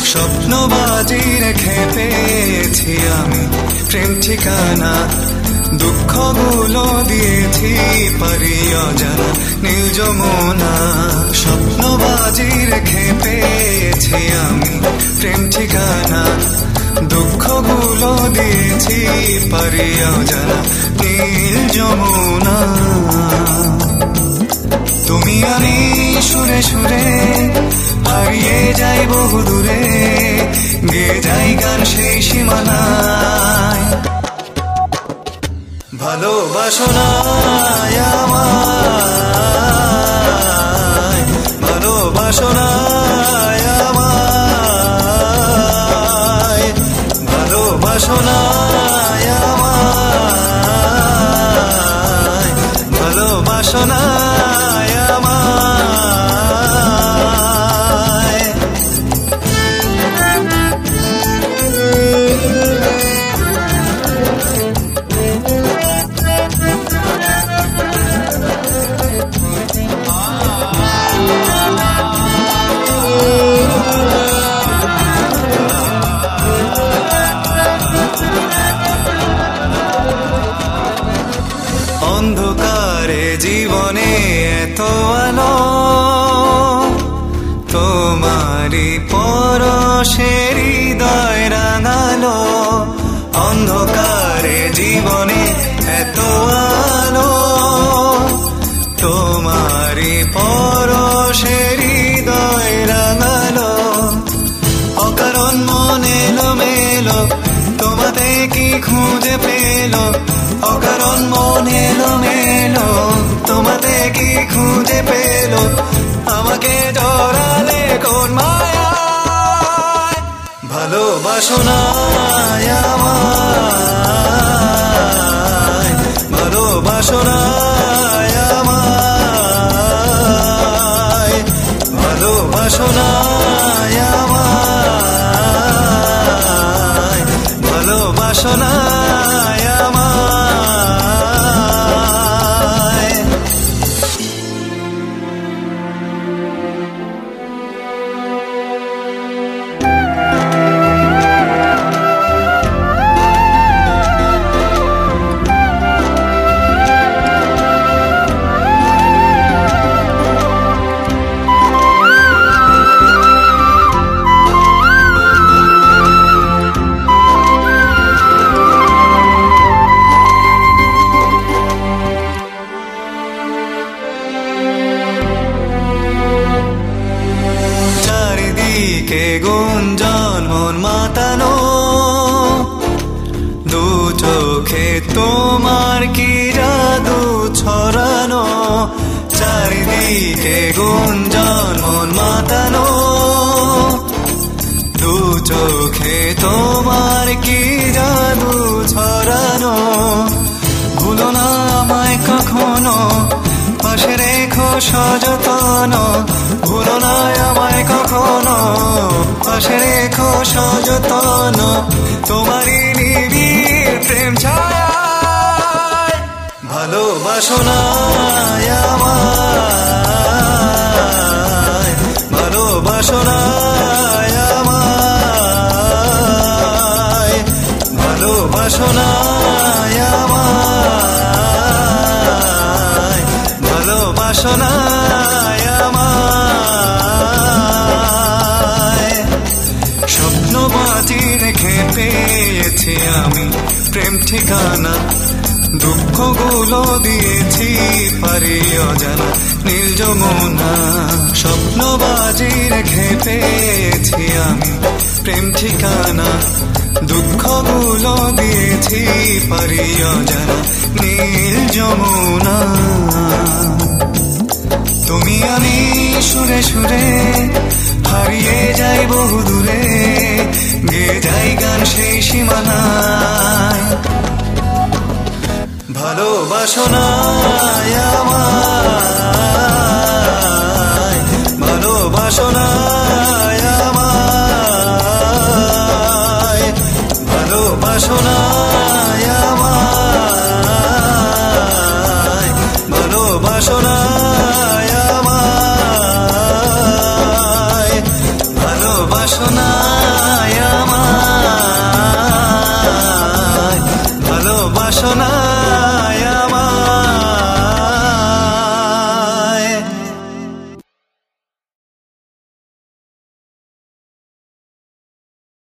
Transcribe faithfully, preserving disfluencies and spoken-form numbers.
স্বপ্নবাজি রেখে পেয়েছি আমি প্রেম ঠিকানা, দুঃখগুলো দিয়েছি পারি অজানা নীল যমুনা। স্বপ্নবাজি রেখে পেয়েছি আমি প্রেম ঠিকানা, দুঃখগুলো দিয়েছি পারি অজানা নীল যমুনা। তুমি আমি সুরে সুরে হারিয়ে যাই বহু দূরে, গেয়ে যাই গান সেই সীমানায়। ভালোবাসো না আমায়, ভালোবাসো না আমায়, ভালোবাসো না আমায়, ভালোবাসো না অন্ধকারে জীবনে এত আলো, তোমারি পরশে হৃদয় রাঙালো। অন্ধকারে জীবনে এত আলো, তোমারি পরশে হৃদয় রাঙালো। অকারণ মন এলো মেলো, তোমাতে কি খুঁজে পেলো। অকারণ মন এলো মেলো, তোমাতে কি খুঁজে পেলো। আমাকে জড়ালে কোন মায়ায়। ভালোবাসো না আমায়, ভালোবাসো না আমায়, ভালোবাসো না আমায়, ভালোবাসো না কে গুঞ্জন মন মাতানো। দু চোখে তোমার কি জাদু ছড়ানো, চারিদিকে গুঞ্জন মন মাতানো। দু চোখে তোমার কি জাদু ছড়ানো। ভুলো না আমায় কখনো, পাশে রেখো সযতন। ভুলো না আমায় কখনো, পাশে রেখো সযতন। তোমারই নিবিড় প্রেম ছায়ায়। ভালোবাসো না আমায়, ভালোবাসো না আমায়, ভালোবাসো না আমায়, ভালোবাসো না আমায়। স্বপ্নবাজি রেখে পেয়েছি আমি প্রেম ঠিকানা, দুঃখগুলো দিয়েছি পারি অজানা নীল যমুনা। স্বপ্নবাজি রেখে পেয়েছি আমি প্রেম ঠিকানা, দুঃখগুলো দিয়েছি পারি অজানা নীল যমুনা। তুমি আমি সুরে সুরে হারিয়ে যাই বহু দূরে, গেয়ে যাই গান সেই সীমানায়। ভালোবাসো না আমায়।